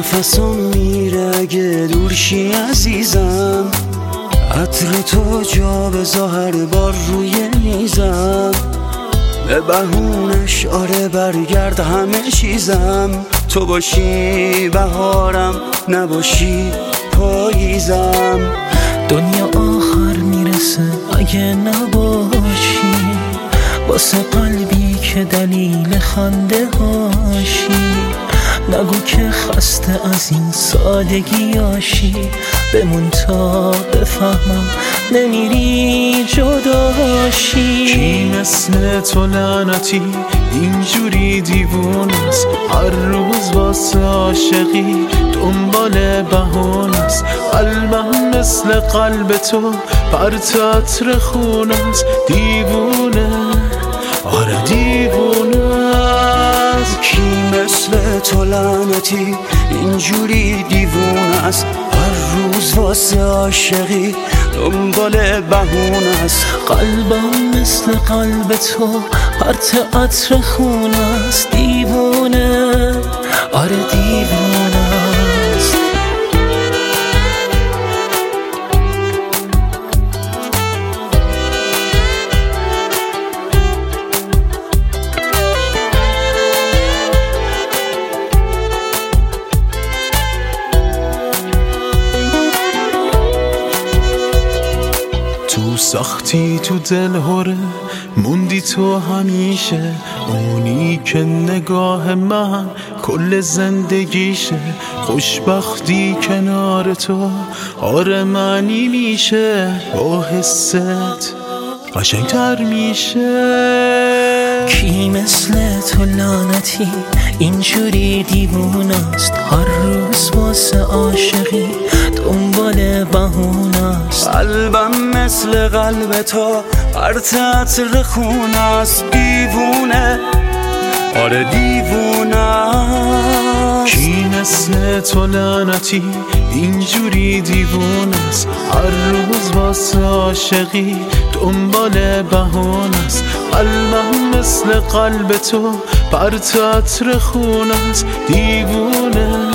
نفسم میره اگه دورشی عزیزم، عطر تو جا بذار هر بار روی میزم، به بهونش آره برگرد همه چیزم، تو باشی بهارم نباشی پاییزم. دنیا آخر میرسه اگه نباشی، واسه قلبی که دلیل خنده هاشی، نگو که خسته از این سادگیاشی، بمون تا بفهمم نمیری جداشی. کی مثل تو لعنتی اینجوری دیوونه است، هر روز واسه عاشقی دنبال بهونه است، قلبم مثل قلب تو پرت عطر خونه است، دیوونه آره دیوونه است. کی مثل تو لعنتی اینجوری دیوونه است، هر روز واسه عاشقی دنبال بهونه است، قلبم مثل قلب تو پرت عطر خونه است، دیوونه آره دیوونه است. تو سختی تو دل هره موندی تو همیشه، اونی که نگاه من کل زندگیشه، خوشبختی کنار تو آره معنی میشه، با حست قشنگتر میشه. کی مثل تو لعنتی اینجوری دیوونه است، هر روز واسه عاشقی دنبال بهونه است، قلبم مثل قلب تو پرت عطر خونه است، دیوونه آره دیوونه است. کی مثل تو لعنتی اینجوری دیوونه است، هر روز واسه عاشقی دنبال بهونه است، قلبم مثل قلب تو پرت عطر خونه است، دیوونه